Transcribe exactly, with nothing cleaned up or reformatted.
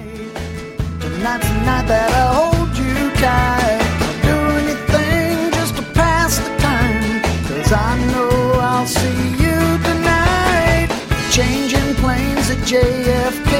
Tonight's the night that I hold you tight. I'll do anything just to pass the time, 'cause I know I'll see you tonight. Changing planes at J F K.